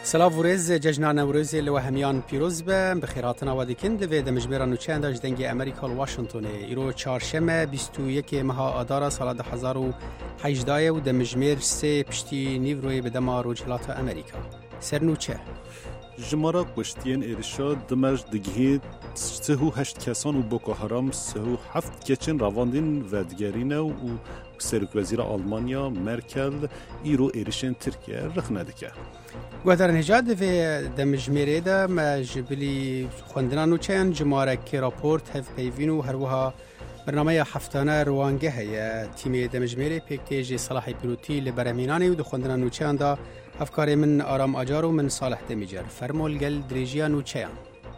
سلاف ورز ججنا نوروز لو همیان پیروز به خیراتنا و دیکند و دمجبران و چند داشت دنگ امریکا و واشنطن ایرو چهارشنبه 21 ماه آذار سال 2018 و دمجمر سه پشتی نیوروی به دما روجلات امریکا سرنوچه جمارا کشتین ارشاد دمج دگهید 38 کسان و بوکو حرام 37 کچن رواندین و دگرینه و سرک وزیر آلمانیا مرکل ایرو ارشن ترکیه رخنه دکه گوهدار نجاد و دمجمره دا مجبلی خوندنان و چند جماره که راپورت هف پیوین و هروها برنامه هفتانه روانگه هیا تیم دمجمره پیکتیج صلاح پیروتی لبرمینانی و دو خوندنان و چند دا افکار من آرام آجار و من صالح دمیجر فرمول گل دریجیان و چیان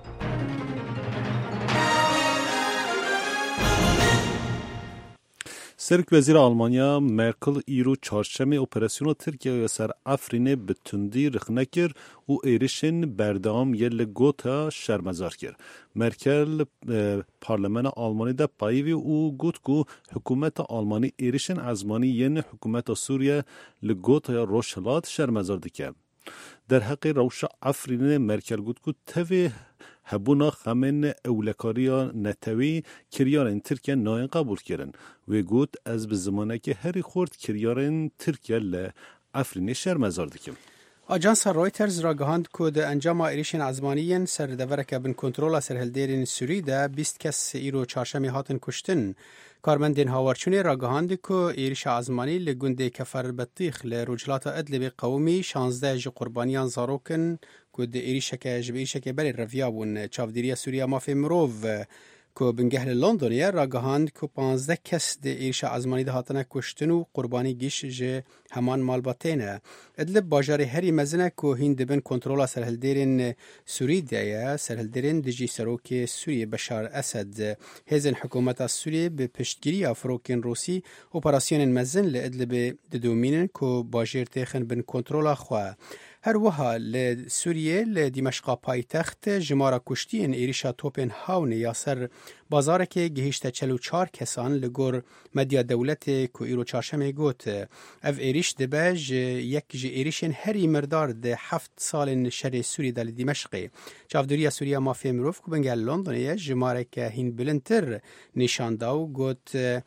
سرک وزیر آلمانیا مرکل ایرو چهارشنبه اپراسیون ترکیه سر افرینه به تندی رخنه کرد و ایرشن بردام یل گوتا شرمزار کرد. مرکل پارلمان آلمانی دا پایوی و گوت کو حکومت آلمانی ایرشن ازمانی ین حکومت سوریه لگوتا روشلات شرمزار دکه. در حق روش افرینه مرکل گوت کو توی هبونا خمن اولکاریا نتوی کریارن ترکیه ناین قبول کردن و گوت از به زمانه که هری خورد کریارن ترکیه لافرین شرمزار دکم. آژانس رویترز را گهاند که ده انجام ایریشن ازمانیین سر دورک بن کنترل سرهلدیرین سوری ده 20 کس ایرو چهارشنبه هاتن کشتن. کارمندین هاورچونی را گهاند که ایریش ازمانی لگنده کفر بطیخ لرجلات ادلب قومی 16 جو قربانیان زاروکن که ده ایریش که بری رویابون چافدیری سوریا مافی مروف که بنگهل لندنیه را گهاند که 15 کس ده ایریش ازمانی ده هاتنه کشتن و قربانی گیش جه همان مالباتینه. ادلب باجار هری مزنه که هین دبن کنترول سرهلدیرین سوری دیه سرهلدیرین دجی سروک سوری بشار اسد هزن حکومت سوری به پشتگیری افروکین روسی اپراسیون مزن لادلب ددومینن که باجر تخن بن کنترول خواه. هر وها لسوریه لدمشق پایتخت جمارا کشتین ایریشا توپن هاون یاسر بازار که گهشت 44 کسان لگور مدیا دولت که ایرو چهارشنبه گوت اف ایریش دبج یک ایریشن هری مردار ده 7 سال شر سوری دل دمشق چافدوری سوریا مافی مروف که بنگل لندنیه جمارا که هین بلندتر نشان داو گوت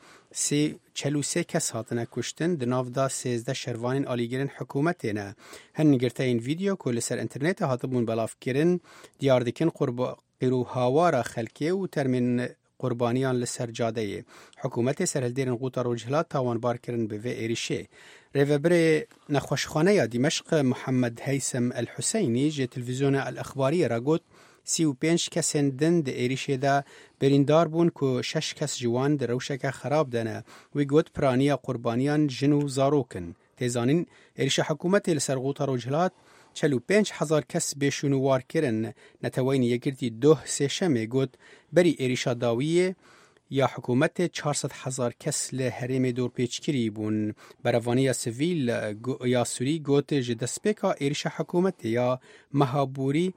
43 کس هاتنه کشتن دناف دا 13 شروانین آلیگرین حکومتینه هن نگرته این ویدیو که لسر انترنت هاتبون بلاف کرن دیار دکن قیرو هاوارا خلکه و ترمین قربانیان لسر جاده حکومت سرهلدیرن قوتا روجهلات تاوان بار کرن به ایریشه ریوبر نخوشخانه یا دمشق محمد هیثم الحسینی جه تلویزیون الاخباری را گوت 35 کسین دن ده ایریشه ده بریندار بون که 6 کس جوان ده روشک خراب دنه وی گوت پرانیا قربانیان جنو زاروکن تیزانین ایریشه حکومت لسرغوط روجهلات 45,000 کس بشونوار کرن نتوین یکرتی 2 سشمه گوت بری ایریشه داویه یا حکومت 400,000 کس لحریم دور پیچکری بون بروانی سویل یا سوری گوت جدسپیکا ایریش حکومت یا مهابوری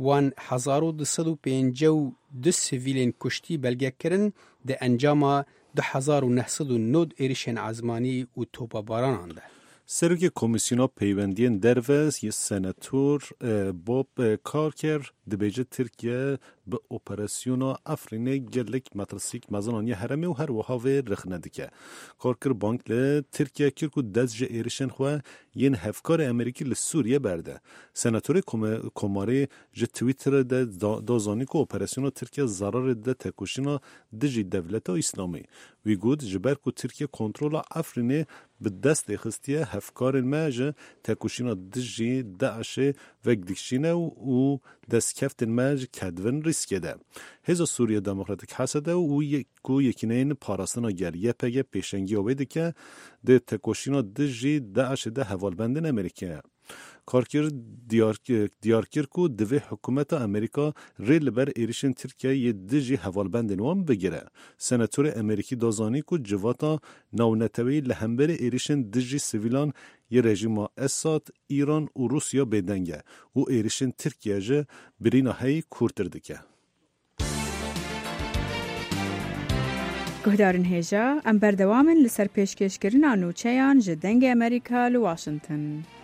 1252 سویلین کشتی بلگه کرن ده انجام 2909 ایریشن عزمانی و توپا باران ده. سرک کمیسیونا پیوندین دروز یه سناتور باب کارکر دبیجه ترکیه به اپراسیونا افرینه گلک مترسیک مزانانی هرمی و هر وحاوه رخنه دکه. کارکر بانک ل ترکیه کرکو دزج ایریشن خواه ین هفکار امریکی لسوریه برده. سناتور کماری جه تویتر ده دازانی که اپراسیونا ترکیه ضرار ده تکوشینا دجی دولت اسلامی. وی گود جبر که ترکیه کنترول افرینه به دست خستیه هفکار ماجه تکوشینا دجی داعش و گدیکشینه و دست کفت ماج کدون ریسکه ده. هزا سوریه دموکراتیک حسده و یکینین پاراستنا گریه پگه پیشنگی آویده که ده تکوشینا دجی داعش ده حوالبندن امریکه. کارکر دیارکر کو دوی حکومت امریکا ریل بر ایریشن ترکیه یه دجی حوالبند نوام بگیره. سناتور امریکی دازانی کو جواتا ناونتوی لهمبر ایریشن دجی سویلان یه رژیم اساد ایران و روسیا بدنگه و ایریشن ترکیه جه برینا هی کورتردکه. گهدارن هیجا ام بردوامن لسر پیشکشکرین آنوچهان جدنگ امریکا لواشنطن.